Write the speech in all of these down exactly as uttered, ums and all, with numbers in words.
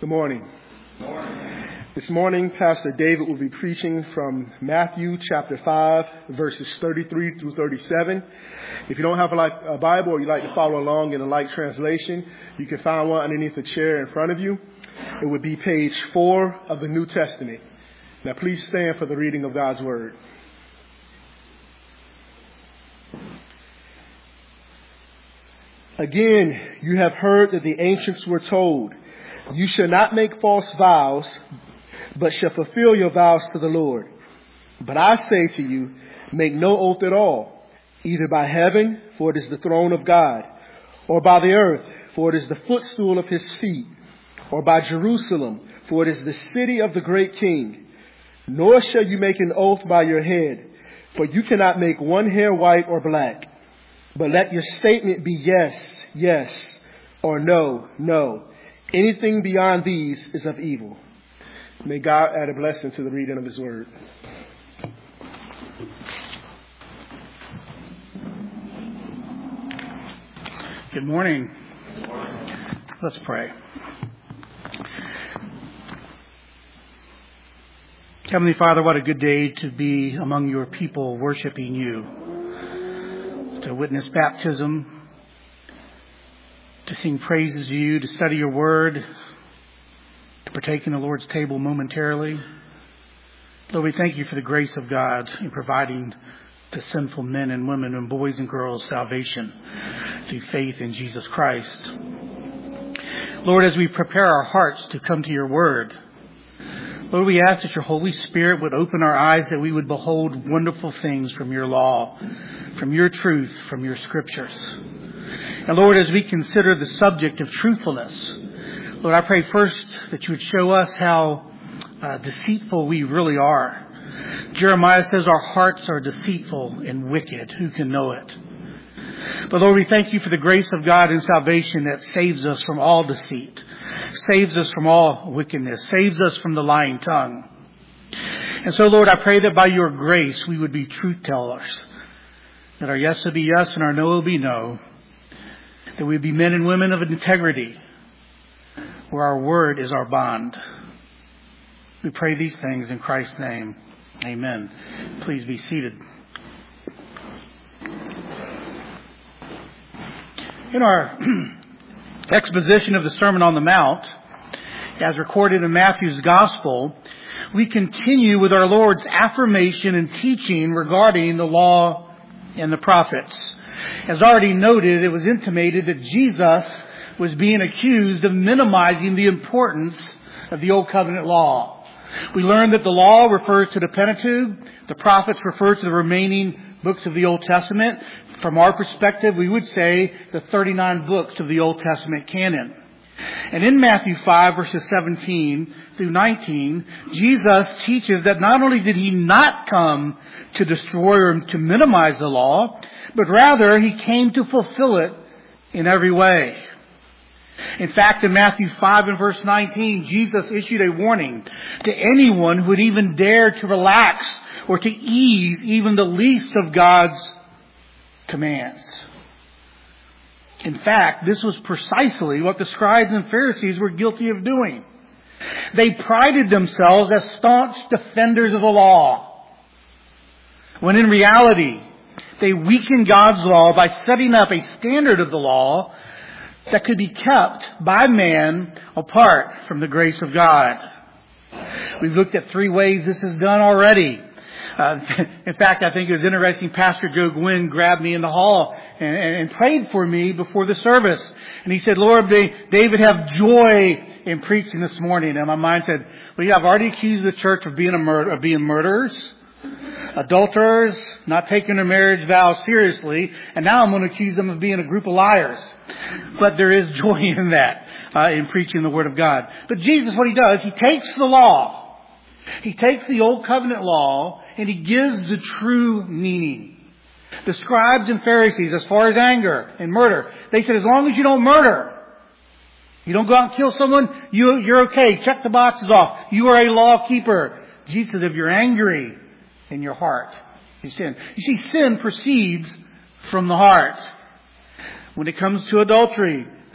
Good morning. Good morning. This morning, Pastor David will be preaching from Matthew chapter five, verses thirty-three through thirty-seven. If you don't have a Bible or you'd like to follow along in a light translation, you can find one underneath the chair in front of you. It would be page four of the New Testament. Now, please stand for the reading of God's Word. Again, you have heard that the ancients were told, "You shall not make false vows, but shall fulfill your vows to the Lord." But I say to you, make no oath at all, either by heaven, for it is the throne of God, or by the earth, for it is the footstool of his feet, or by Jerusalem, for it is the city of the great King. Nor shall you make an oath by your head, for you cannot make one hair white or black. But let your statement be yes, yes, or no, no. Anything beyond these is of evil. May God add a blessing to the reading of his word. Good morning. Good morning. Let's pray. Heavenly Father, what a good day to be among your people worshiping you, to witness baptism, to sing praises to you, to study your word, to partake in the Lord's table momentarily. Lord, we thank you for the grace of God in providing to sinful men and women and boys and girls salvation through faith in Jesus Christ. Lord, as we prepare our hearts to come to your word, Lord, we ask that your Holy Spirit would open our eyes, that we would behold wonderful things from your law, from your truth, from your scriptures. And Lord, as we consider the subject of truthfulness, Lord, I pray first that you would show us how uh, deceitful we really are. Jeremiah says our hearts are deceitful and wicked. Who can know it? But Lord, we thank you for the grace of God in salvation that saves us from all deceit, saves us from all wickedness, saves us from the lying tongue. And so, Lord, I pray that by your grace we would be truth tellers, that our yes will be yes and our no will be no, that we would be men and women of integrity, where our word is our bond. We pray these things in Christ's name. Amen. Please be seated. In our exposition of the Sermon on the Mount, as recorded in Matthew's Gospel, we continue with our Lord's affirmation and teaching regarding the law and the prophets. As already noted, it was intimated that Jesus was being accused of minimizing the importance of the Old Covenant law. We learned that the law refers to the Pentateuch, the prophets refer to the remaining books of the Old Testament. From our perspective, we would say the thirty-nine books of the Old Testament canon. And in Matthew five, verses seventeen through nineteen, Jesus teaches that not only did he not come to destroy or to minimize the law, but rather he came to fulfill it in every way. In fact, in Matthew five and verse nineteen, Jesus issued a warning to anyone who would even dare to relax or to ease even the least of God's commands. In fact, this was precisely what the scribes and Pharisees were guilty of doing. They prided themselves as staunch defenders of the law, when in reality, they weakened God's law by setting up a standard of the law that could be kept by man apart from the grace of God. We've looked at three ways this is done already. Uh, in fact, I think it was interesting. Pastor Joe Gwynn grabbed me in the hall and, and prayed for me before the service. And he said, "Lord, may David have joy in preaching this morning." And my mind said, well, yeah, I've already accused the church of being a murder, of being murderers, adulterers, not taking their marriage vows seriously, and now I'm going to accuse them of being a group of liars. But there is joy in that, uh, in preaching the Word of God. But Jesus, what he does, he takes the law, he takes the Old Covenant law, and he gives the true meaning. The scribes and Pharisees, as far as anger and murder, they said, as long as you don't murder, you don't go out and kill someone, you, you're okay. Check the boxes off. You are a law keeper. Jesus said, if you're angry in your heart, you sin. You see, sin proceeds from the heart. When it comes to adultery,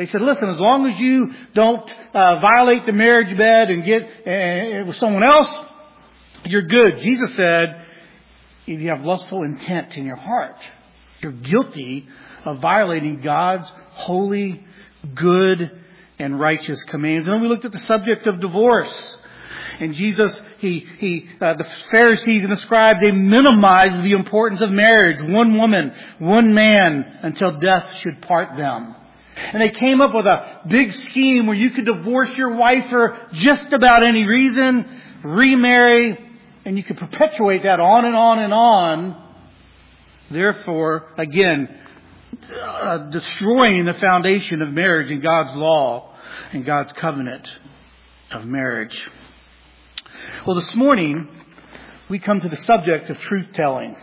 They said, listen, as long as you don't uh, violate the marriage bed and get uh, with someone else, you're good. Jesus said, if you have lustful intent in your heart, you're guilty of violating God's holy, good, and righteous commands. And then we looked at the subject of divorce. And Jesus, he, he, uh, the Pharisees and the scribes, they minimized the importance of marriage. One woman, one man, until death should part them. And they came up with a big scheme where you could divorce your wife for just about any reason, remarry, and you could perpetuate that on and on and on. Therefore, again, uh, destroying the foundation of marriage and God's law and God's covenant of marriage. Well, this morning, we come to the subject of truth-telling.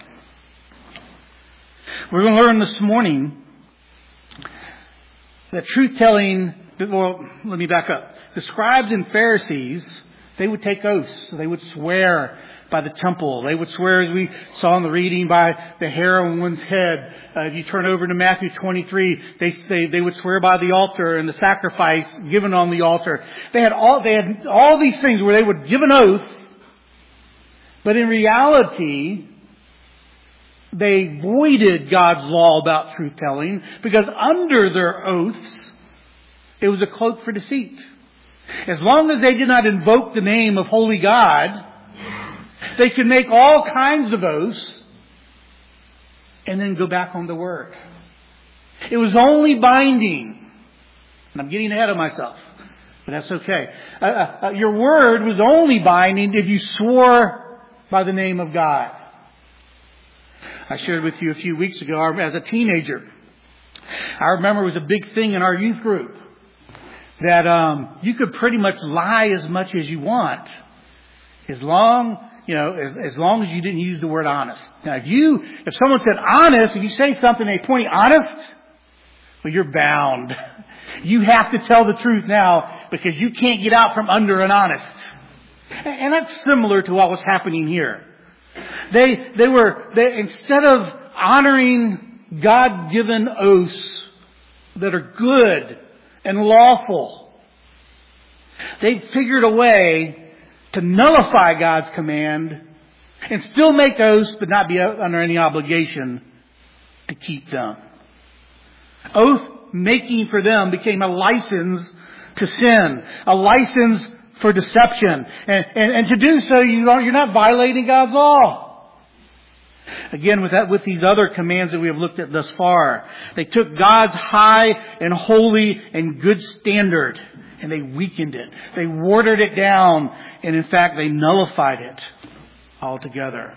We're going to learn this morning that truth-telling, well, let me back up. The scribes and Pharisees, they would take oaths. They would swear by the temple. They would swear, as we saw in the reading, by the hair on one's head. Uh, if you turn over to Matthew twenty-three, they, they they would swear by the altar and the sacrifice given on the altar. They had all they had all these things where they would give an oath, but in reality, they voided God's law about truth-telling because under their oaths, it was a cloak for deceit. As long as they did not invoke the name of Holy God, they could make all kinds of oaths and then go back on the word. It was only binding. And I'm getting ahead of myself, but that's okay. Uh, uh, your word was only binding if you swore by the name of God. I shared with you a few weeks ago as a teenager. I remember it was a big thing in our youth group that um, you could pretty much lie as much as you want, as long you know, as, as long as you didn't use the word honest. Now, if you, if someone said honest, if you say something they point honest, well, you're bound. You have to tell the truth now because you can't get out from under an honest. And that's similar to what was happening here. They, they were, they, instead of honoring God-given oaths that are good and lawful, they figured a way to nullify God's command and still make oaths but not be under any obligation to keep them. Oath making for them became a license to sin, a license for deception. And, and, and to do so, you don't, you're not violating God's law. Again, with that, with these other commands that we have looked at thus far, they took God's high and holy and good standard and they weakened it. They watered it down. And in fact, they nullified it altogether.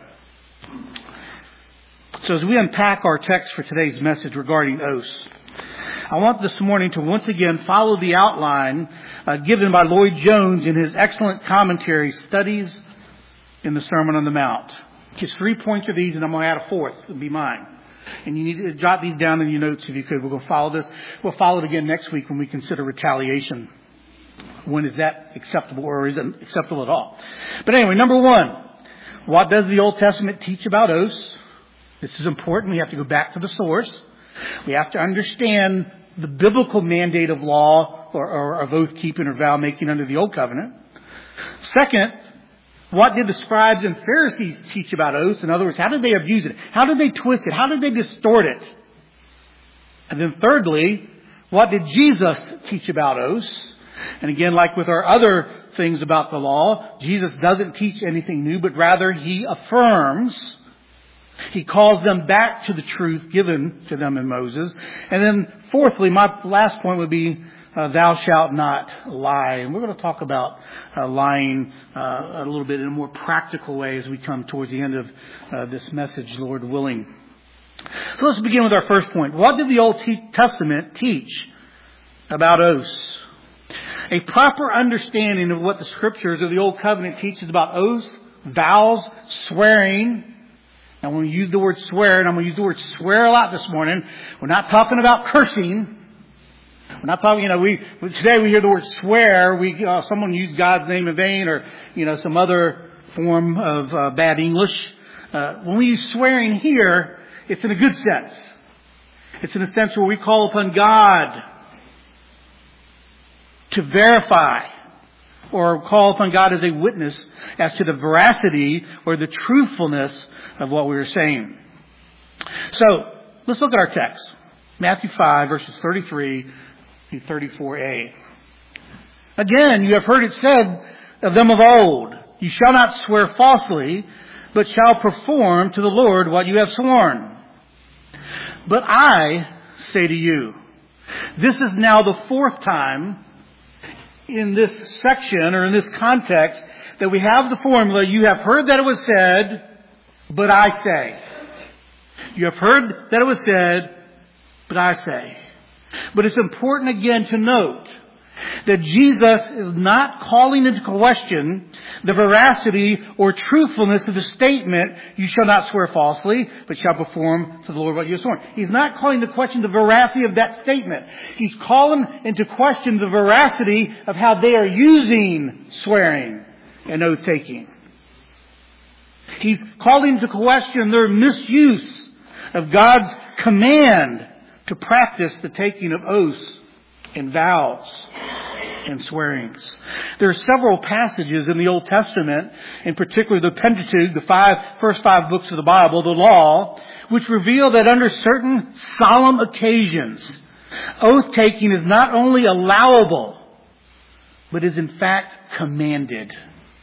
So as we unpack our text for today's message regarding oaths, I want this morning to once again follow the outline uh, given by Lloyd Jones in his excellent commentary, Studies in the Sermon on the Mount. Just three points of these, and I'm going to add a fourth. It'll be mine. And you need to jot these down in your notes if you could. We're going to follow this. We'll follow it again next week when we consider retaliation. When is that acceptable or isn't acceptable at all? But anyway, number one, what does the Old Testament teach about oaths? This is important. We have to go back to the source. We have to understand the biblical mandate of law or, or of oath keeping or vow making under the Old Covenant. Second, what did the scribes and Pharisees teach about oaths? In other words, how did they abuse it? How did they twist it? How did they distort it? And then thirdly, what did Jesus teach about oaths? And again, like with our other things about the law, Jesus doesn't teach anything new, but rather he affirms. He calls them back to the truth given to them in Moses. And then fourthly, my last point would be, uh, thou shalt not lie. And we're going to talk about uh, lying uh, a little bit in a more practical way as we come towards the end of uh, this message, Lord willing. So let's begin with our first point. What did the Old Testament teach about oaths? A proper understanding of what the Scriptures of the Old Covenant teaches about oaths, vows, swearing. And when we use the word swear, and I'm going to use the word swear a lot this morning, we're not talking about cursing. We're not talking, you know, we, today we hear the word swear, we, uh, someone used God's name in vain or, you know, some other form of uh, bad English. Uh, when we use swearing here, it's in a good sense. It's in a sense where we call upon God to verify or call upon God as a witness as to the veracity or the truthfulness of what we are saying. So, let's look at our text. Matthew five, verses thirty-three through thirty-four a. Again, you have heard it said of them of old, you shall not swear falsely, but shall perform to the Lord what you have sworn. But I say to you, this is now the fourth time in this section or in this context that we have the formula, you have heard that it was said, but I say. You have heard that it was said, but I say. But it's important again to note that Jesus is not calling into question the veracity or truthfulness of the statement, you shall not swear falsely, but shall perform to the Lord what you have sworn. He's not calling into question the veracity of that statement. He's calling into question the veracity of how they are using swearing and oath-taking. He's calling into question their misuse of God's command to practice the taking of oaths and vows and swearings. There are several passages in the Old Testament, in particular the Pentateuch, the five, first five books of the Bible, the law, which reveal that under certain solemn occasions, oath-taking is not only allowable, but is in fact commanded.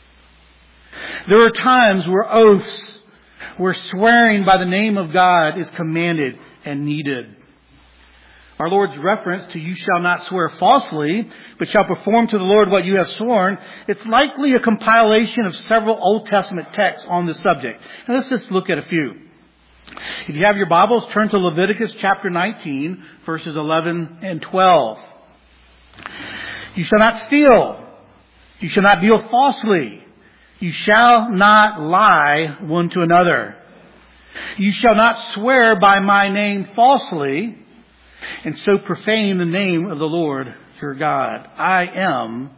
There are times where oaths, where swearing by the name of God is commanded and needed. Our Lord's reference to you shall not swear falsely, but shall perform to the Lord what you have sworn, it's likely a compilation of several Old Testament texts on this subject. And let's just look at a few. If you have your Bibles, turn to Leviticus chapter nineteen, verses eleven and twelve. You shall not steal. You shall not deal falsely. You shall not lie one to another. You shall not swear by my name falsely, and so profane the name of the Lord your God. I am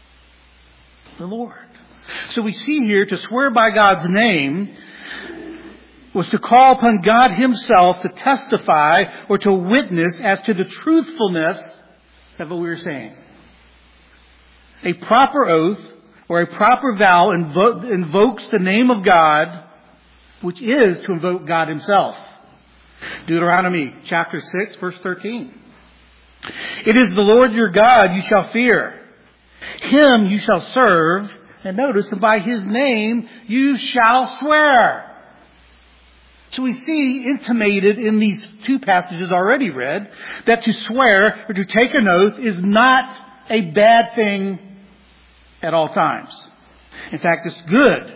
the Lord. So we see here to swear by God's name was to call upon God Himself to testify or to witness as to the truthfulness of what we were saying. A proper oath or a proper vow invo- invokes the name of God, which is to invoke God Himself. Deuteronomy chapter six, verse thirteen. It is the Lord your God you shall fear. Him you shall serve. And notice, and by His name you shall swear. So we see intimated in these two passages already read that to swear or to take an oath is not a bad thing at all times. In fact, it's good.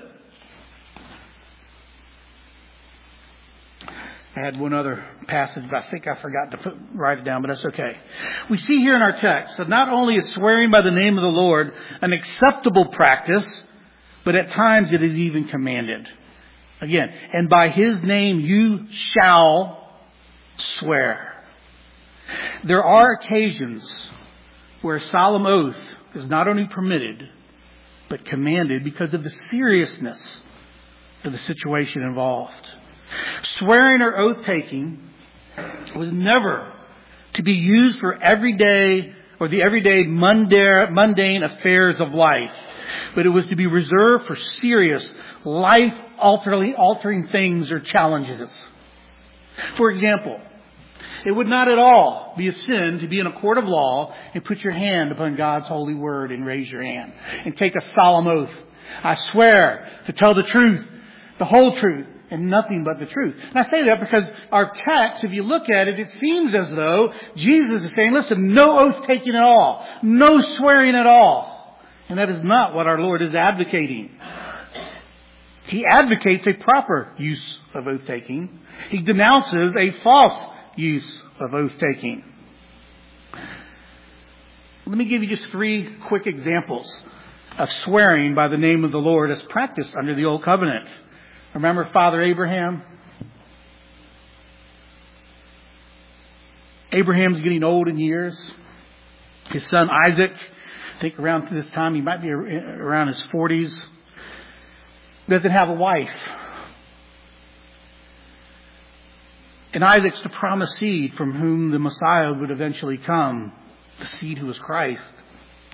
I had one other passage, but I think I forgot to put, write it down, but that's okay. We see here in our text that not only is swearing by the name of the Lord an acceptable practice, but at times it is even commanded. Again, and by His name you shall swear. There are occasions where a solemn oath is not only permitted, but commanded because of the seriousness of the situation involved. Swearing or oath-taking was never to be used for everyday or the everyday mundane affairs of life, but it was to be reserved for serious, life-altering things or challenges. For example, it would not at all be a sin to be in a court of law and put your hand upon God's holy word and raise your hand and take a solemn oath. I swear to tell the truth, the whole truth, and nothing but the truth. And I say that because our text, if you look at it, it seems as though Jesus is saying, listen, no oath taking at all. No swearing at all. And that is not what our Lord is advocating. He advocates a proper use of oath taking. He denounces a false use of oath taking. Let me give you just three quick examples of swearing by the name of the Lord as practiced under the Old Covenant. Remember Father Abraham? Abraham's getting old in years. His son Isaac, I think around this time, he might be around his forties, doesn't have a wife. And Isaac's the promised seed from whom the Messiah would eventually come, the seed who is Christ.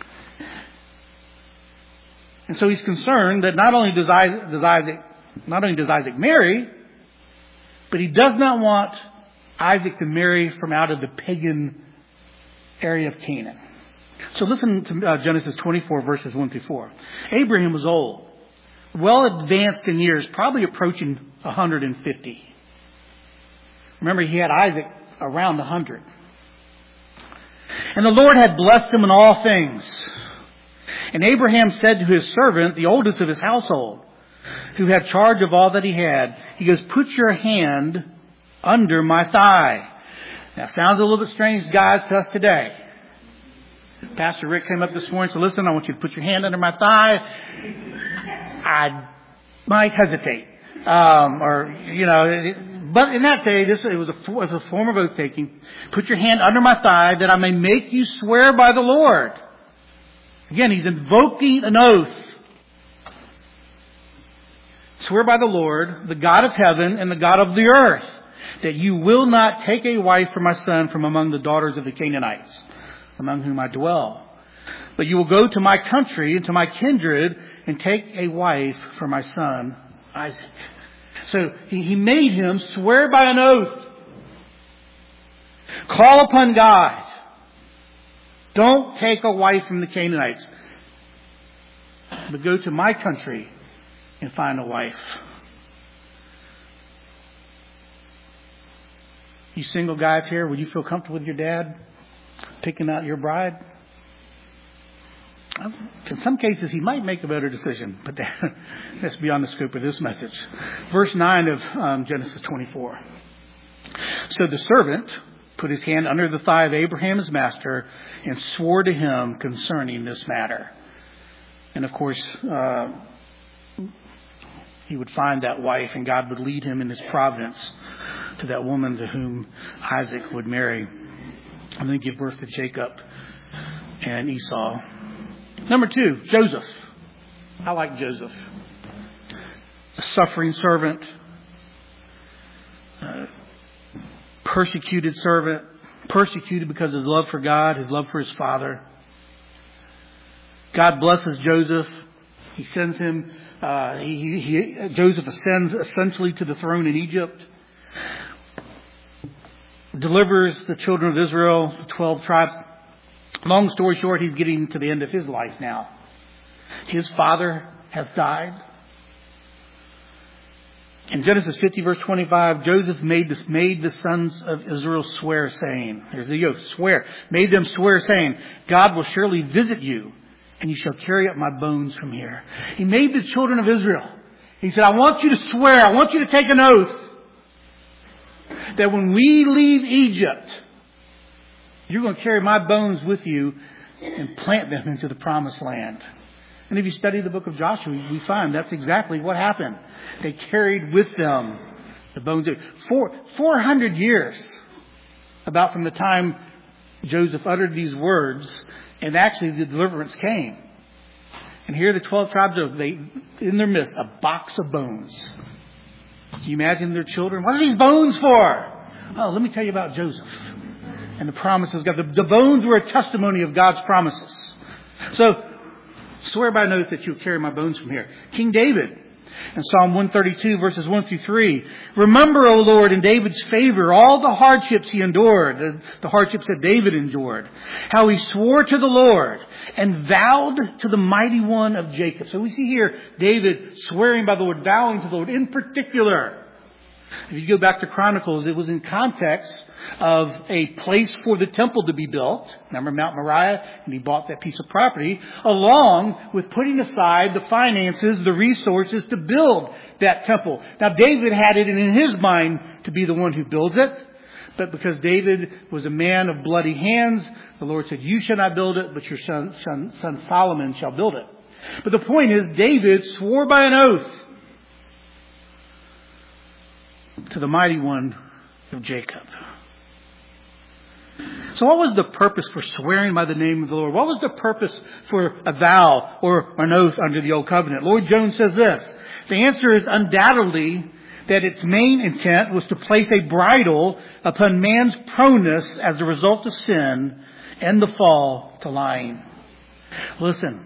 And so he's concerned that not only does Isaac, does Isaac, not only does Isaac marry, but he does not want Isaac to marry from out of the pagan area of Canaan. So listen to uh, Genesis twenty-four, verses one through four. Abraham was old, well advanced in years, probably approaching one hundred fifty. Remember, he had Isaac around one hundred. And the Lord had blessed him in all things. And Abraham said to his servant, the oldest of his household, who had charge of all that he had, he goes, put your hand under my thigh. Now, sounds a little bit strange, guys, to us today. Pastor Rick came up this morning and said, listen, I want you to put your hand under my thigh. I might hesitate. Um, or, you know, but in that day, this it was, a, it was a form of oath taking. Put your hand under my thigh that I may make you swear by the Lord. Again, he's invoking an oath. Swear by the Lord, the God of heaven and the God of the earth, that you will not take a wife for my son from among the daughters of the Canaanites, among whom I dwell. But you will go to my country and to my kindred and take a wife for my son Isaac. So he, he made him swear by an oath. Call upon God. Don't take a wife from the Canaanites, but go to my country and find a wife. You single guys here, would you feel comfortable with your dad picking out your bride? In some cases, he might make a better decision, but that, that's beyond the scope of this message. Verse nine of um, Genesis twenty-four. So the servant put his hand under the thigh of Abraham, his master, and swore to him concerning this matter. And of course, uh, he would find that wife, and God would lead him in his providence to that woman to whom Isaac would marry, and then give birth to Jacob and Esau. Number two, Joseph. I like Joseph. A suffering servant, uh, persecuted servant, persecuted because of his love for God, his love for his father. God blesses Joseph. He sends him, uh, he, he, Joseph ascends essentially to the throne in Egypt. Delivers the children of Israel, twelve tribes. Long story short, he's getting to the end of his life now. His father has died. In Genesis fifty, verse twenty-five, Joseph made this, made the sons of Israel swear, saying, here's the oath, swear, made them swear, saying, God will surely visit you, and you shall carry up my bones from here. He made the children of Israel. He said, I want you to swear, I want you to take an oath that when we leave Egypt, you're going to carry my bones with you and plant them into the promised land. And if you study the book of Joshua, we find that's exactly what happened. They carried with them the bones. Four, 400 years, about from the time Joseph uttered these words, and actually the deliverance came. And here the twelve tribes of they in their midst, a box of bones. Can you imagine their children? What are these bones for? Oh, let me tell you about Joseph and the promises of God. The, the bones were a testimony of God's promises. So, swear by an oath that you'll carry my bones from here. King David, in Psalm one thirty-two, verses one through three. Remember, O Lord, in David's favor, all the hardships he endured, the, the hardships that David endured. How he swore to the Lord and vowed to the mighty one of Jacob. So we see here David swearing by the Lord, vowing to the Lord in particular. If you go back to Chronicles, it was in context of a place for the temple to be built. Remember Mount Moriah? And he bought that piece of property, along with putting aside the finances, the resources to build that temple. Now, David had it in his mind to be the one who builds it. But because David was a man of bloody hands, the Lord said, you shall not build it, but your son, son, son Solomon shall build it. But the point is, David swore by an oath to the mighty one of Jacob. So what was the purpose for swearing by the name of the Lord? What was the purpose for a vow or an oath under the Old Covenant? Lloyd Jones says this. The answer is undoubtedly that its main intent was to place a bridle upon man's proneness as a result of sin and the fall to lying. Listen,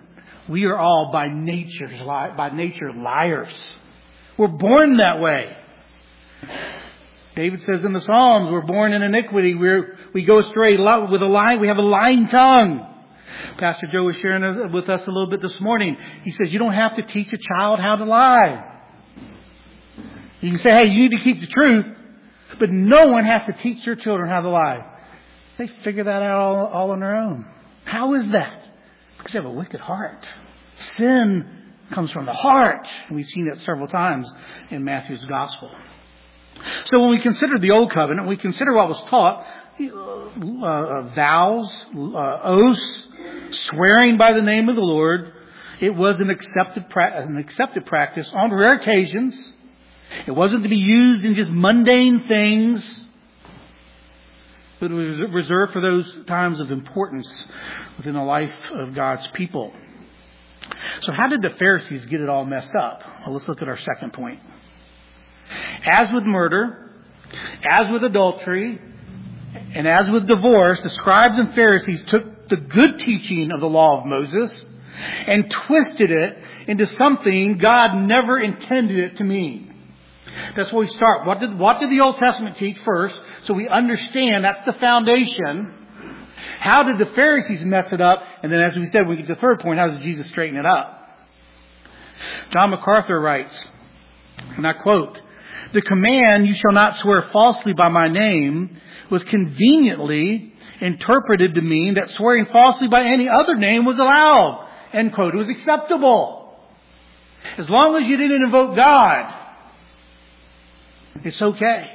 We are all by nature, by nature liars. We're born that way. David says in the Psalms, we're born in iniquity. We're, we go astray with a lie. We have a lying tongue. Pastor Joe was sharing with us a little bit this morning. He says you don't have to teach a child how to lie. You can say, hey, you need to keep the truth, but no one has to teach your children how to lie. They figure that out all, all on their own. How is that? Because they have a wicked heart. Sin comes from the heart. And we've seen that several times in Matthew's gospel. So when we consider the Old Covenant, we consider what was taught, uh, uh, vows, uh, oaths, swearing by the name of the Lord. It was an accepted, pra- an accepted practice on rare occasions. It wasn't to be used in just mundane things, but it was reserved for those times of importance within the life of God's people. So how did the Pharisees get it all messed up? Well, let's look at our second point. As with murder, as with adultery, and as with divorce, the scribes and Pharisees took the good teaching of the law of Moses and twisted it into something God never intended it to mean. That's where we start. What did, what did the Old Testament teach first? So we understand that's the foundation. How did the Pharisees mess it up? And then as we said, we get to the third point, how does Jesus straighten it up? John MacArthur writes, and I quote, "The command, you shall not swear falsely by my name, was conveniently interpreted to mean that swearing falsely by any other name was allowed." End quote. It was acceptable. As long as you didn't invoke God, it's okay.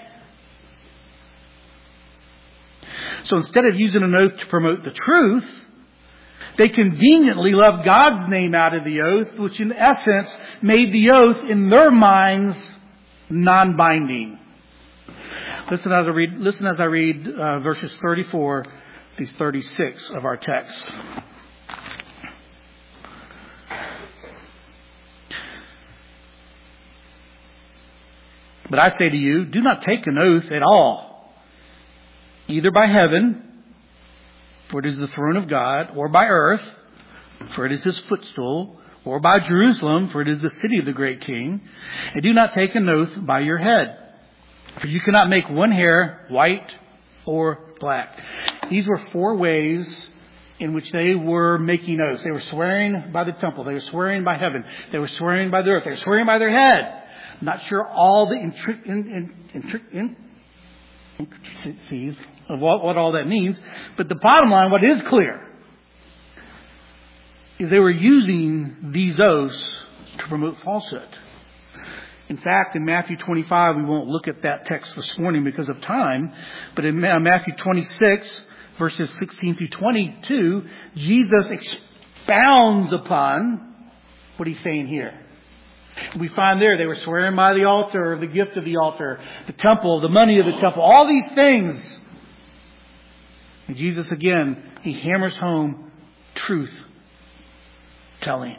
So instead of using an oath to promote the truth, they conveniently left God's name out of the oath, which in essence made the oath in their minds non-binding. Listen as I read, listen as I read uh, verses thirty-four through thirty-six of our text. "But I say to you, do not take an oath at all, either by heaven, for it is the throne of God, or by earth, for it is his footstool, or by Jerusalem, for it is the city of the great king. And do not take an oath by your head, for you cannot make one hair white or black." These were four ways in which they were making oaths. They were swearing by the temple. They were swearing by heaven. They were swearing by the earth. They were swearing by their head. I'm not sure all the intric- in, in, intric- in, intricacies of what, what all that means. But the bottom line, what is clear, is they were using these oaths to promote falsehood. In fact, in Matthew twenty-five, we won't look at that text this morning because of time, but in Matthew twenty-six, verses sixteen through twenty-two, Jesus expounds upon what he's saying here. We find there they were swearing by the altar, the gift of the altar, the temple, the money of the temple, all these things. And Jesus again, he hammers home truth telling.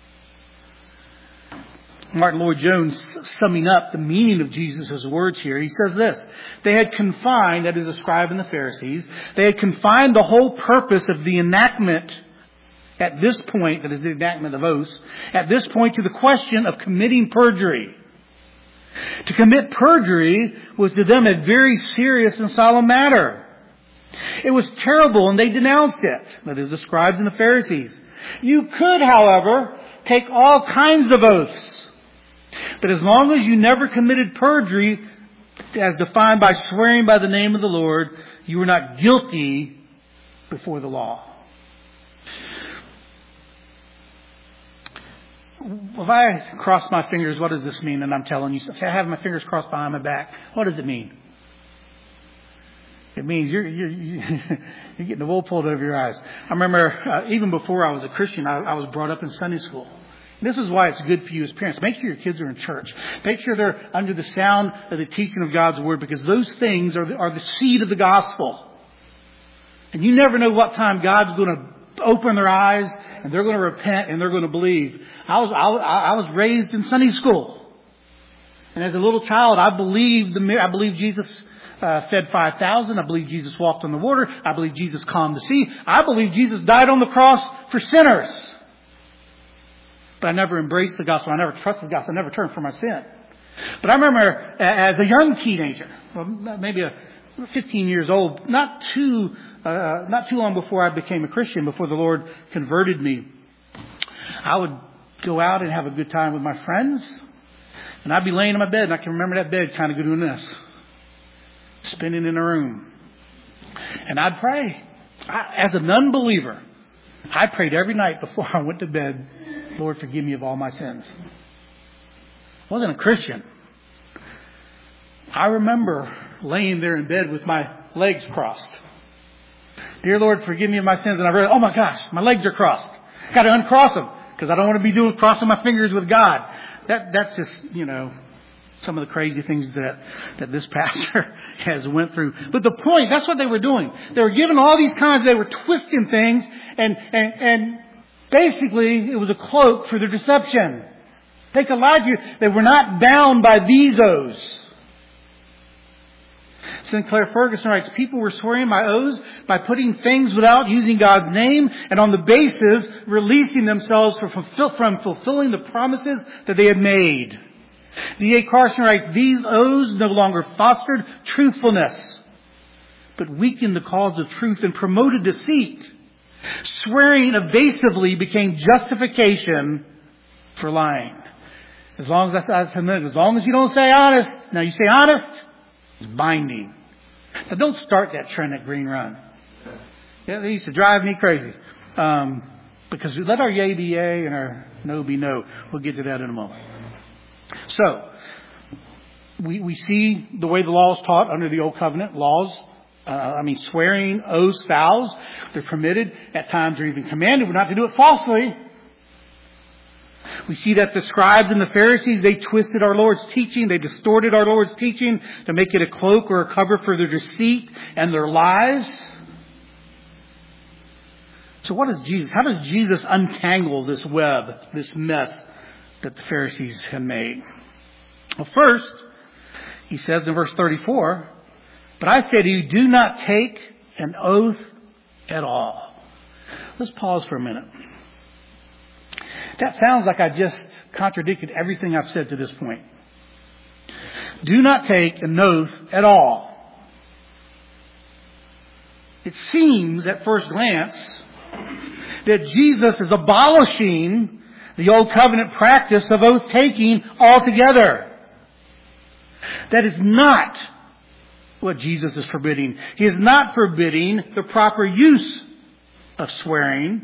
Martin Lloyd-Jones, summing up the meaning of Jesus' words here, he says this: "They had confined," that is the scribe and the Pharisees, "they had confined the whole purpose of the enactment at this point," that is the enactment of oaths, "at this point to the question of committing perjury. To commit perjury was to them a very serious and solemn matter. It was terrible and they denounced it," that is the scribes and the Pharisees. "You could, however, take all kinds of oaths. But as long as you never committed perjury, as defined by swearing by the name of the Lord, you were not guilty before the law." If I cross my fingers, what does this mean? And I'm telling you, say I have my fingers crossed behind my back. What does it mean? It means you're you're you're getting the wool pulled over your eyes. I remember uh, even before I was a Christian, I, I was brought up in Sunday school. This is why it's good for you as parents. Make sure your kids are in church. Make sure they're under the sound of the teaching of God's Word, because those things are the, are the seed of the gospel. And you never know what time God's going to open their eyes and they're going to repent and they're going to believe. I was I, I was raised in Sunday school, and as a little child, I believed the I believed Jesus uh, fed five thousand. I believe Jesus walked on the water. I believe Jesus calmed the sea. I believe Jesus died on the cross for sinners. But I never embraced the gospel. I never trusted the gospel. I never turned from my sin. But I remember as a young teenager, well, maybe a fifteen years old, not too, uh, not too long before I became a Christian, before the Lord converted me, I would go out and have a good time with my friends. And I'd be laying in my bed, and I can remember that bed kind of doing this, spinning in a room. And I'd pray. I, as a non-believer, I prayed every night before I went to bed, Lord, forgive me of all my sins. I wasn't a Christian. I remember laying there in bed with my legs crossed. Dear Lord, forgive me of my sins. And I realized, oh my gosh, my legs are crossed. I've got to uncross them because I don't want to be doing crossing my fingers with God. That that's just, you know, some of the crazy things that, that this pastor has went through. But the point, that's what they were doing. They were given all these kinds, they were twisting things, and, and, and basically it was a cloak for their deception. They could lie to you. They were not bound by these oaths. Sinclair Ferguson writes, people were swearing by oaths by putting things without using God's name and on the basis releasing themselves from, fulfill, from fulfilling the promises that they had made. D A Carson writes, these oaths no longer fostered truthfulness, but weakened the cause of truth and promoted deceit. Swearing evasively became justification for lying. As long as I, as long as you don't say honest, now you say honest, it's binding. Now don't start that trend at Green Run. Yeah, they used to drive me crazy. Um, because we let our yea be yea and our no be no. We'll get to that in a moment. So, we, we see the way the law is taught under the Old Covenant. Laws, uh, I mean swearing, oaths, vows, they're permitted. At times they're even commanded not to do it falsely. We see that the scribes and the Pharisees, they twisted our Lord's teaching. They distorted our Lord's teaching to make it a cloak or a cover for their deceit and their lies. So what does Jesus, how does Jesus untangle this web, this mess that the Pharisees had made? Well, first, he says in verse thirty-four, but I say to you, do not take an oath at all. Let's pause for a minute. That sounds like I just contradicted everything I've said to this point. Do not take an oath at all. It seems at first glance that Jesus is abolishing the Old Covenant practice of oath taking altogether. That is not what Jesus is forbidding. He is not forbidding the proper use of swearing.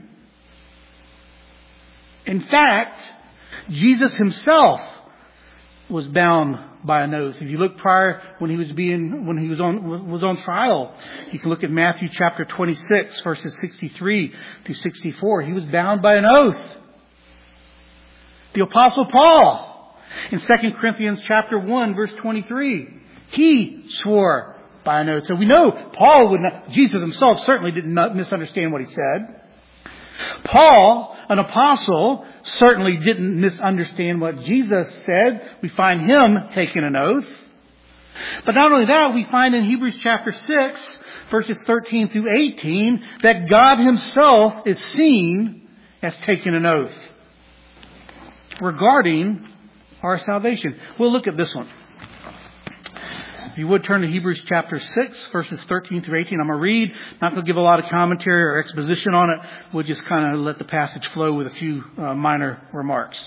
In fact, Jesus himself was bound by an oath. If you look prior when he was being when he was on was on trial, you can look at Matthew chapter twenty-six, verses sixty-three through sixty-four. He was bound by an oath. The Apostle Paul in Second Corinthians chapter one, verse twenty-three, he swore by an oath. So we know Paul would not. Jesus himself certainly did not misunderstand what he said. Paul, an apostle, certainly didn't misunderstand what Jesus said. We find him taking an oath. But not only that, we find in Hebrews chapter six, verses thirteen through eighteen, that God himself is seen as taking an oath regarding our salvation. We'll look at this one. If you would turn to Hebrews chapter six, verses thirteen through eighteen. I'm going to read. Not going to give a lot of commentary or exposition on it. We'll just kind of let the passage flow with a few uh, minor remarks.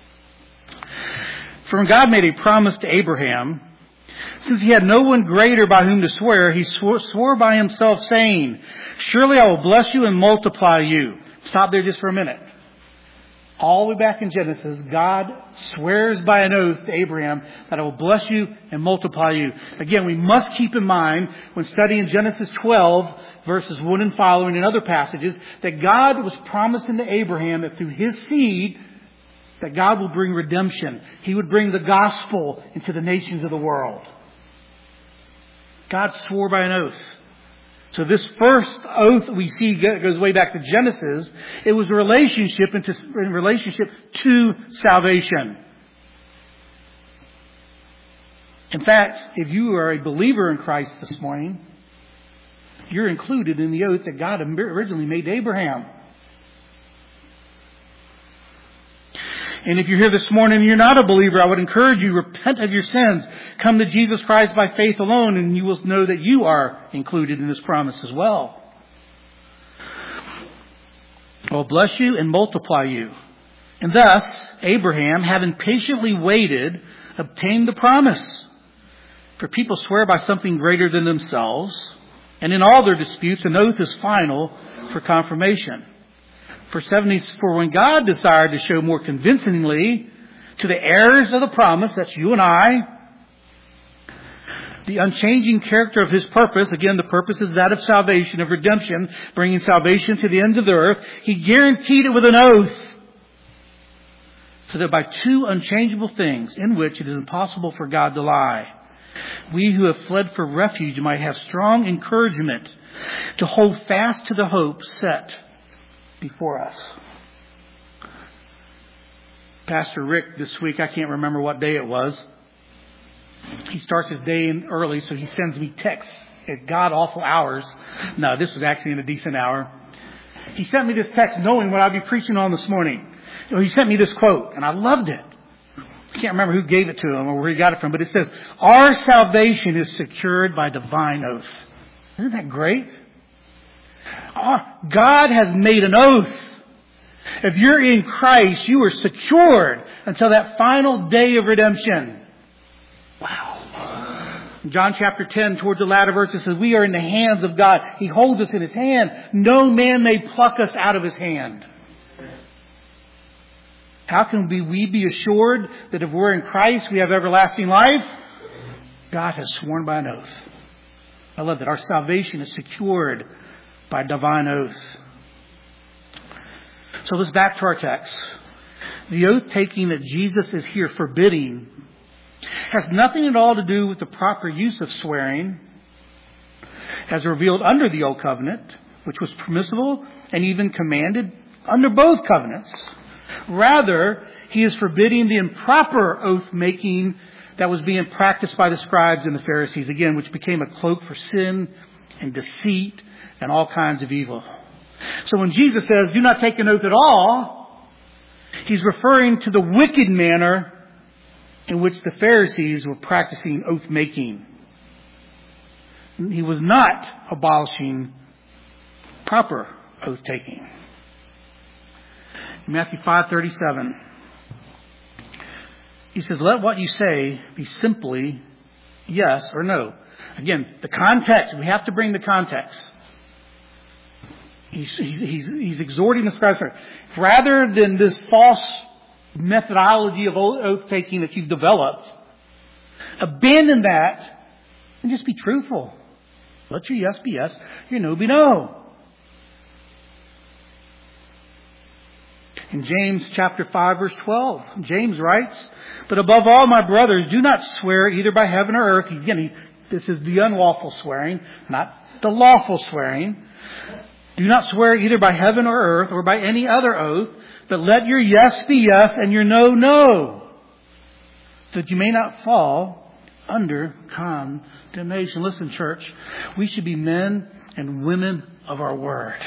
For when God made a promise to Abraham, since he had no one greater by whom to swear, he swore, swore by himself, saying, surely I will bless you and multiply you. Stop there just for a minute. All the way back in Genesis, God swears by an oath to Abraham that I will bless you and multiply you. Again, we must keep in mind when studying Genesis twelve, verses one and following and other passages, that God was promising to Abraham that through his seed, that God will bring redemption. He would bring the gospel into the nations of the world. God swore by an oath. So this first oath we see goes way back to Genesis. It was a relationship into in relationship to salvation. In fact, if you are a believer in Christ this morning, you're included in the oath that God originally made to Abraham. And if you're here this morning and you're not a believer, I would encourage you, repent of your sins. Come to Jesus Christ by faith alone, and you will know that you are included in this promise as well. I will bless you and multiply you. And thus, Abraham, having patiently waited, obtained the promise. For people swear by something greater than themselves, and in all their disputes, an oath is final for confirmation. For seventy, for when God desired to show more convincingly to the heirs of the promise, that's you and I, the unchanging character of His purpose, again, the purpose is that of salvation, of redemption, bringing salvation to the ends of the earth, He guaranteed it with an oath, so that by two unchangeable things in which it is impossible for God to lie, we who have fled for refuge might have strong encouragement to hold fast to the hope set before us. Pastor Rick this week, I can't remember what day it was. He starts his day in early, so he sends me texts at god-awful hours. No, this was actually in a decent hour. He sent me this text knowing what I'd be preaching on this morning. He sent me this quote, and I loved it. I can't remember who gave it to him or where he got it from, but it says, "Our salvation is secured by divine oath." Isn't that great? God has made an oath. If you're in Christ, you are secured until that final day of redemption. Wow. In John chapter ten, towards the latter verse, it says, we are in the hands of God. He holds us in His hand. No man may pluck us out of His hand. How can we, we be assured that if we're in Christ, we have everlasting life? God has sworn by an oath. I love that. Our salvation is secured by divine oath. So let's back to our text. The oath taking that Jesus is here forbidding has nothing at all to do with the proper use of swearing as revealed under the Old Covenant, which was permissible and even commanded under both covenants. Rather, He is forbidding the improper oath-making that was being practiced by the scribes and the Pharisees, again, which became a cloak for sin and deceit and all kinds of evil. So when Jesus says, do not take an oath at all, He's referring to the wicked manner in which the Pharisees were practicing oath-making. He was not abolishing proper oath-taking. Matthew five thirty-seven. He says, let what you say be simply yes or no. Again, the context. We have to bring the context. He's, he's, he's, he's exhorting the scribes. Rather than this false methodology of oath-taking that you've developed, abandon that and just be truthful. Let your yes be yes, your no be no. In James chapter five, verse twelve, James writes, but above all, my brothers, do not swear either by heaven or earth. Again, he, this is the unlawful swearing, not the lawful swearing. Do not swear either by heaven or earth or by any other oath, but let your yes be yes and your no, no, so that you may not fall under condemnation. Listen, church, we should be men and women of our word.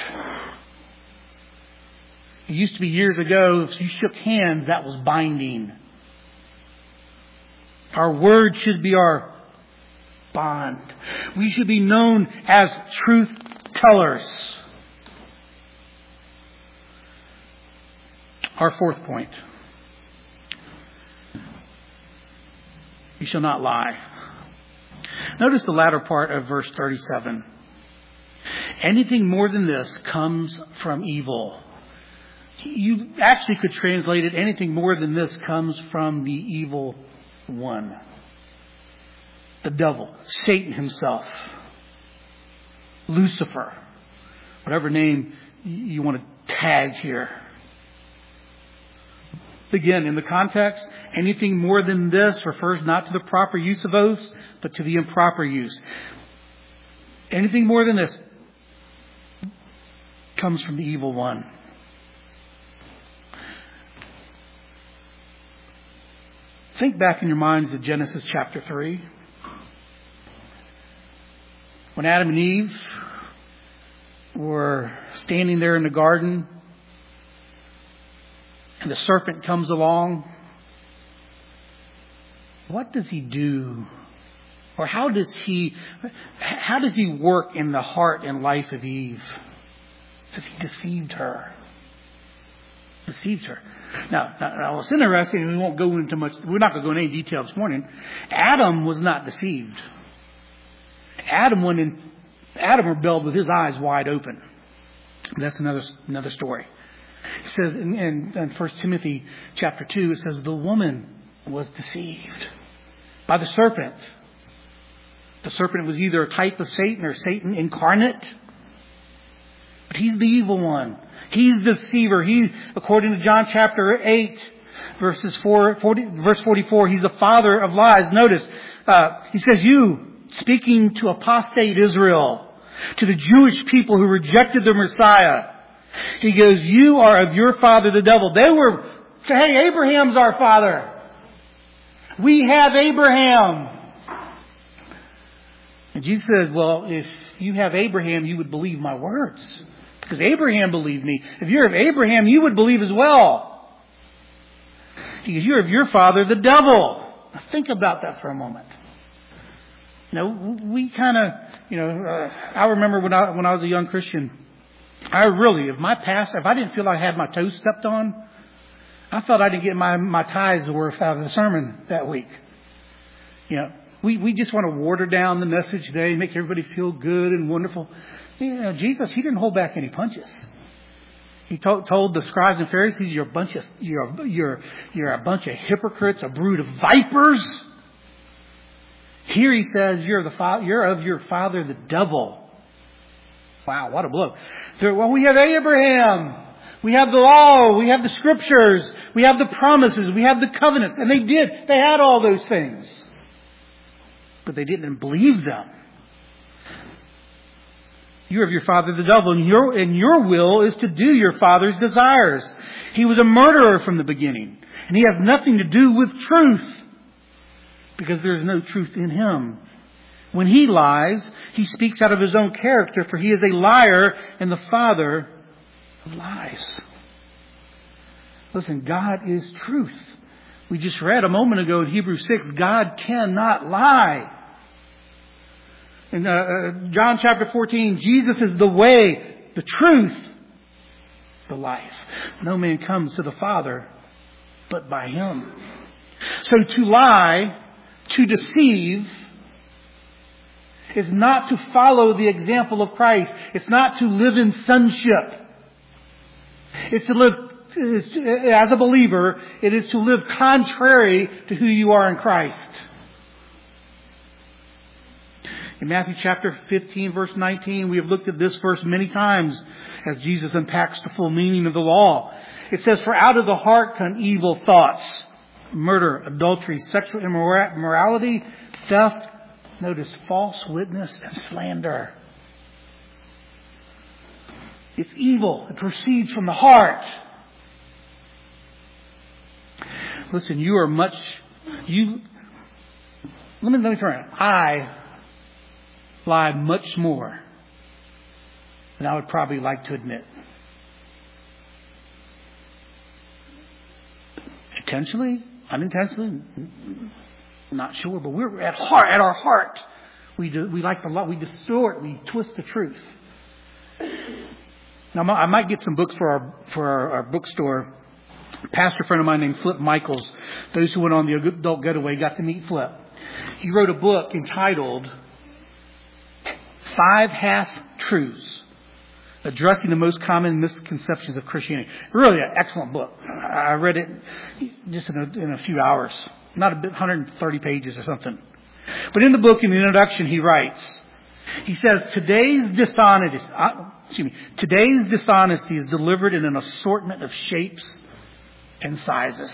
It used to be years ago, if you shook hands, that was binding. Our word should be our bond. We should be known as truth tellers. Our fourth point. You shall not lie. Notice the latter part of verse thirty-seven. Anything more than this comes from evil. You actually could translate it, anything more than this comes from the evil one. The devil, Satan himself, Lucifer, whatever name you want to tag here. Again, in the context, anything more than this refers not to the proper use of oaths, but to the improper use. Anything more than this comes from the evil one. Think back in your minds to Genesis chapter three. When Adam and Eve were standing there in the garden, the serpent comes along, what does he do? Or how does he, how does he work in the heart and life of Eve? It says he deceived her. Deceived her. Now, now, now it's interesting, and we won't go into much, we're not going to go into any detail this morning. Adam was not deceived. Adam went in, Adam rebelled with his eyes wide open. That's another, another story. It says in, in, in First Timothy chapter two, it says the woman was deceived by the serpent. The serpent was either a type of Satan or Satan incarnate. But he's the evil one. He's the deceiver. He, according to John chapter eight, verses four, forty, verse forty-four, he's the father of lies. Notice, uh, he says, you, speaking to apostate Israel, to the Jewish people who rejected the Messiah, he goes, you are of your father the devil. They were, hey, Abraham's our father. We have Abraham. And Jesus said, well, if you have Abraham, you would believe my words. Because Abraham believed me. If you're of Abraham, you would believe as well. He goes, you're of your father, the devil. Now think about that for a moment. You know, we kind of, you know, uh, I remember when I, when I was a young Christian, I really, if my past, if I didn't feel like I had my toes stepped on, I thought I didn't get my, my tithes worth out of the sermon that week. You know, we, we just want to water down the message today, make everybody feel good and wonderful. You know, Jesus, he didn't hold back any punches. He told, told the scribes and Pharisees, you're a bunch of, you're, you're, you're a bunch of hypocrites, a brood of vipers. Here he says, you're the fa- you're of your father, the devil. Wow, what a blow. So, well, we have Abraham. We have the law. We have the scriptures. We have the promises. We have the covenants. And they did. They had all those things. But they didn't believe them. You're of your father the devil, and your, and your will is to do your father's desires. He was a murderer from the beginning, and he has nothing to do with truth, because there is no truth in him. When he lies, he speaks out of his own character, for he is a liar and the father of lies. Listen, God is truth. We just read a moment ago in Hebrews six, God cannot lie. In uh, uh, John chapter fourteen, Jesus is the way, the truth, the life. No man comes to the Father but by him. So to lie, to deceive, is not to follow the example of Christ. It's not to live in sonship. It's to live, as a believer, it is to live contrary to who you are in Christ. In Matthew chapter fifteen, verse nineteen, we have looked at this verse many times as Jesus unpacks the full meaning of the law. It says, for out of the heart come evil thoughts, murder, adultery, sexual immorality, theft, notice, false witness, and slander. It's evil. It proceeds from the heart. Listen, you are much, you, let me, let me turn it. I lie much more than I would probably like to admit. Intentionally, unintentionally, not sure, but we're at heart, at our heart, we do, we like the law, we distort, we twist the truth. Now, I might get some books for our for our, our bookstore. A pastor friend of mine named Flip Michaels. Those who went on the adult getaway got to meet Flip. He wrote a book entitled Five Half-Truths, Addressing the Most Common Misconceptions of Christianity. Really an excellent book. I read it just in a, in a few hours. Not a bit, one hundred thirty pages or something. But in the book, in the introduction, he writes, he says, today's dishonesty, uh, excuse me, today's dishonesty is delivered in an assortment of shapes and sizes.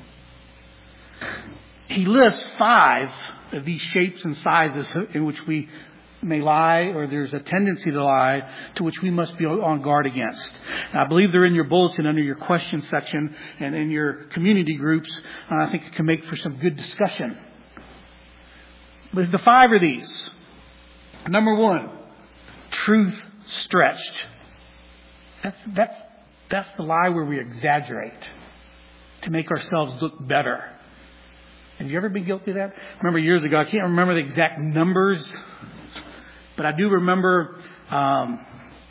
He lists five of these shapes and sizes in which we may lie, or there's a tendency to lie, to which we must be on guard against. Now, I believe they're in your bulletin under your question section and in your community groups. Uh, I think it can make for some good discussion. But the five are these. Number one, truth stretched. That's, that's, that's the lie where we exaggerate. to make ourselves look better. Have you ever been guilty of that? Remember years ago, I can't remember the exact numbers, but I do remember um,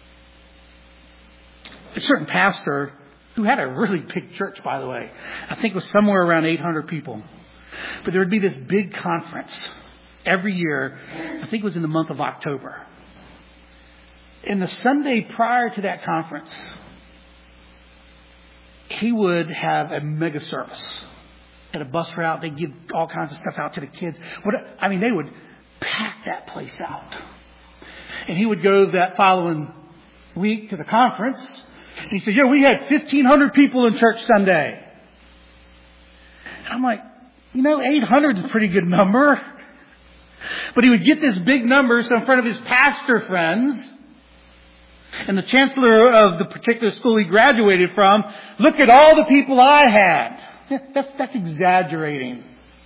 a certain pastor who had a really big church, by the way. I think it was somewhere around eight hundred people. But there would be this big conference every year. I think it was in the month of October. And the Sunday prior to that conference, he would have a mega service. At a bus route, they'd give all kinds of stuff out to the kids. What I mean, they would pack that place out. And he would go that following week to the conference. And he said, yeah, we had fifteen hundred people in church Sunday. And I'm like, you know, eight hundred is a pretty good number. But he would get this big number so in front of his pastor friends and the chancellor of the particular school he graduated from, look at all the people I had. That's, that's exaggerating.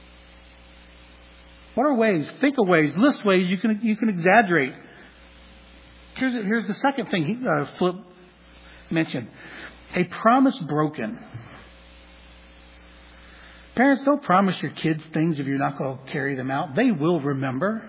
What are ways? Think of ways. List ways you can you can exaggerate. Here's here's the second thing he uh, Flip mentioned: a promise broken. Parents, don't promise your kids things if you're not going to carry them out. They will remember.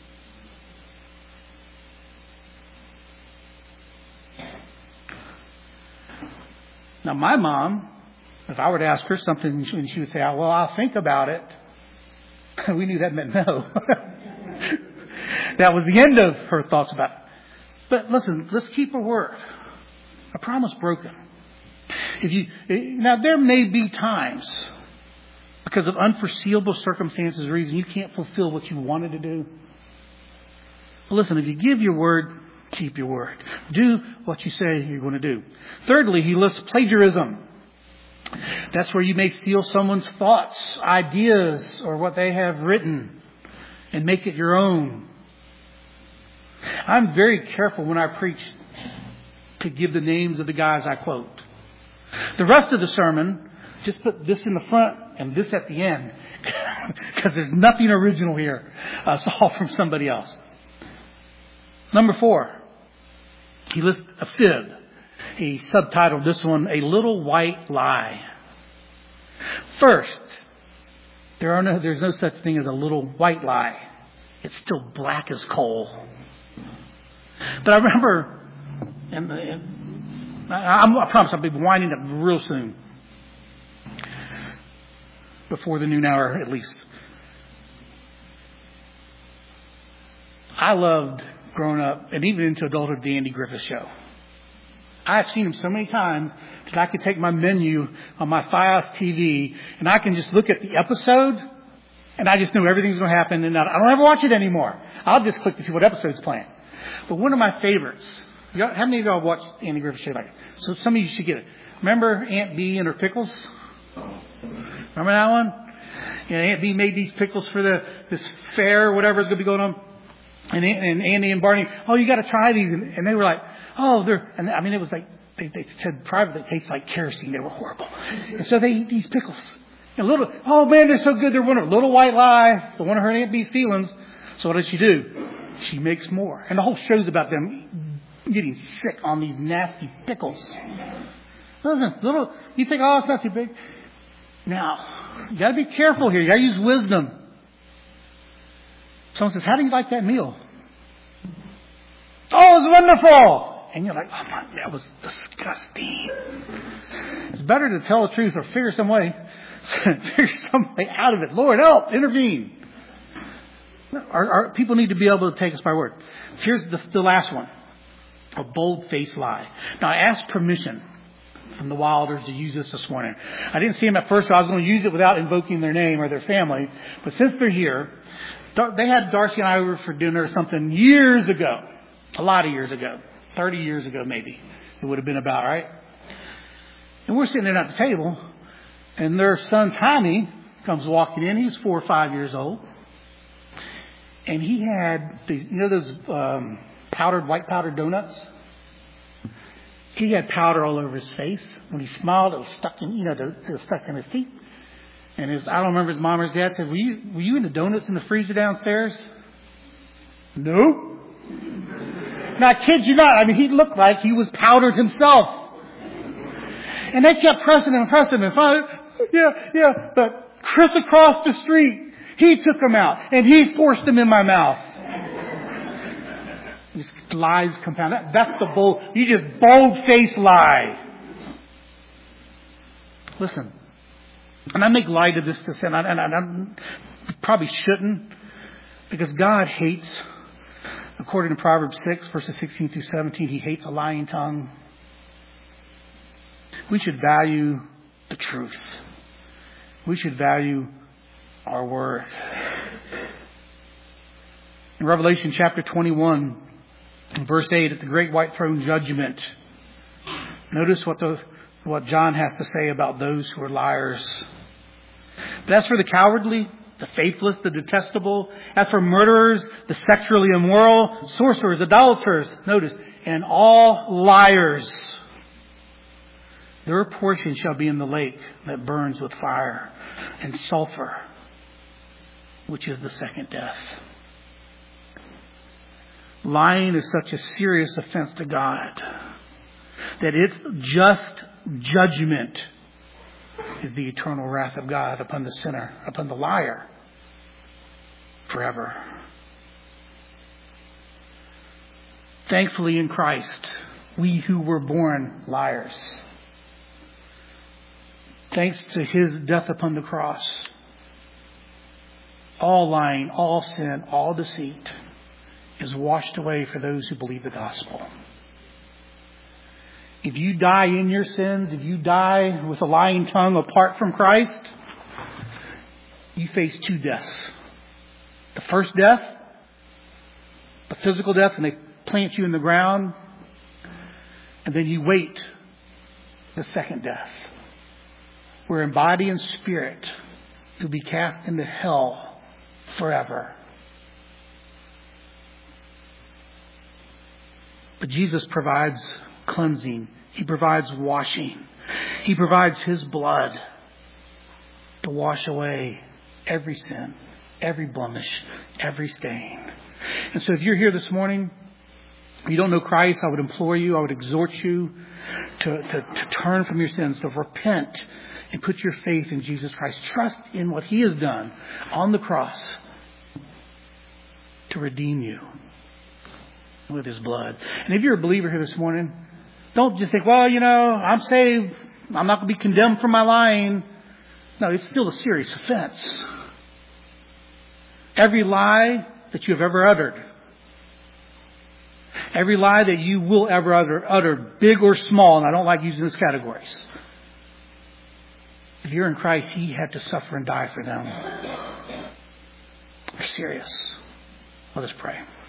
Now, my mom, if I were to ask her something, and she would say, well, I'll think about it. We knew that meant no. That was the end of her thoughts about it. But listen, let's keep her word. A promise broken. If you Now, there may be times, because of unforeseeable circumstances or reasons, you can't fulfill what you wanted to do. But listen, if you give your word, keep your word. Do what you say you're going to do. Thirdly, he lists plagiarism. That's where you may steal someone's thoughts, ideas, or what they have written and make it your own. I'm very careful when I preach to give the names of the guys I quote. The rest of the sermon, just put this in the front and this at the end, because there's nothing original here. Uh, it's all from somebody else. Number four, he lists a fib. He subtitled this one, A Little White Lie. First, there are no, there's no such thing as a little white lie. It's still black as coal. But I remember, and, and I, I promise I'll be winding up real soon. Before the noon hour, at least. I loved growing up, and even into adulthood, the Andy Griffith Show. I've seen him so many times that I could take my menu on my Fios T V and I can just look at the episode and I just know everything's going to happen, and I don't ever watch it anymore. I'll just click to see what episode's playing. But one of my favorites, how many of y'all watched Andy Griffith Show? Like, so some of you should get it. Remember Aunt Bee and her pickles? Remember that one? You know, Aunt Bee made these pickles for the this fair or whatever is going to be going on. And, and Andy and Barney, oh, you got to try these. And, and they were like, oh, they're, and I mean, it was like, they, they said privately, they taste like kerosene. They were horrible. And so they eat these pickles. And little, oh man, they're so good. They're one of little white lie. The one of her Aunt Bee's feelings. So what does she do? She makes more. And the whole show's about them getting sick on these nasty pickles. Listen, little, you think, oh, it's not too big. Now, you got to be careful here. You got to use wisdom. Someone says, how do you like that meal? Oh, it was wonderful. And you're like, oh my, that was disgusting. It's better to tell the truth or figure some way, figure some way out of it. Lord, help, intervene. Our, our people need to be able to take us by word. Here's the, the last one. A bold-faced lie. Now, I asked permission from the Wilders to use this this morning. I didn't see them at first, so I was going to use it without invoking their name or their family. But since they're here, they had Darcy and I over for dinner or something years ago. A lot of years ago. thirty years ago, maybe. It would have been about, right? And we're sitting there at the table, and their son, Tommy, comes walking in. He's four or five years old. And he had these, you know those um, powdered, white powdered donuts? He had powder all over his face. When he smiled, it was stuck in, you know, it was stuck in his teeth. And his, I don't remember his mom or his dad said, were you, were you in the donuts in the freezer downstairs? No. Now, I kid you not. I mean, he looked like he was powdered himself. And they kept pressing him and pressing him. And finally, yeah, yeah. But Chris across the street, he took them out and he forced them in my mouth. These lies compound. That, that's the bold, you just bold-faced lie. Listen, and I make light of this to sin, and I, and I probably shouldn't, because God hates, according to Proverbs six, verses sixteen through seventeen, He hates a lying tongue. We should value the truth. We should value our word. In Revelation chapter twenty-one, verse eight, at the great white throne judgment, notice what the what John has to say about those who are liars. But as for the cowardly, the faithless, the detestable, as for murderers, the sexually immoral, sorcerers, idolaters, notice, and all liars, their portion shall be in the lake that burns with fire and sulfur, which is the second death. Lying is such a serious offense to God that its just judgment is the eternal wrath of God upon the sinner, upon the liar, forever. Thankfully in Christ, we who were born liars, thanks to His death upon the cross, all lying, all sin, all deceit is washed away for those who believe the gospel. If you die in your sins, if you die with a lying tongue apart from Christ, you face two deaths. The first death, the physical death, and they plant you in the ground, and then you wait the second death, where in body and spirit you'll be cast into hell forever. But Jesus provides cleansing. He provides washing. He provides His blood to wash away every sin, every blemish, every stain. And so if you're here this morning, you don't know Christ, I would implore you, I would exhort you to, to, to turn from your sins, to repent and put your faith in Jesus Christ. Trust in what He has done on the cross to redeem you with His blood. And if you're a believer here this morning, don't just think, well, you know, I'm saved. I'm not going to be condemned for my lying. No, it's still a serious offense. Every lie that you have ever uttered, every lie that you will ever utter, utter, big or small, and I don't like using those categories. If you're in Christ, He had to suffer and die for them. They're serious. Let us pray.